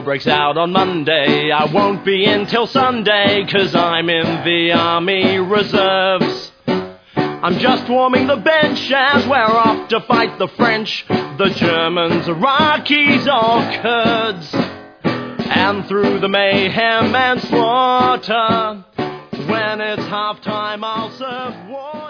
breaks out on Monday. I won't be in till Sunday, 'cause I'm in the Army Reserves. I'm just warming the bench as we're off to fight the French, the Germans, Iraqis or Kurds. And through the mayhem and slaughter, when it's half time I'll serve war.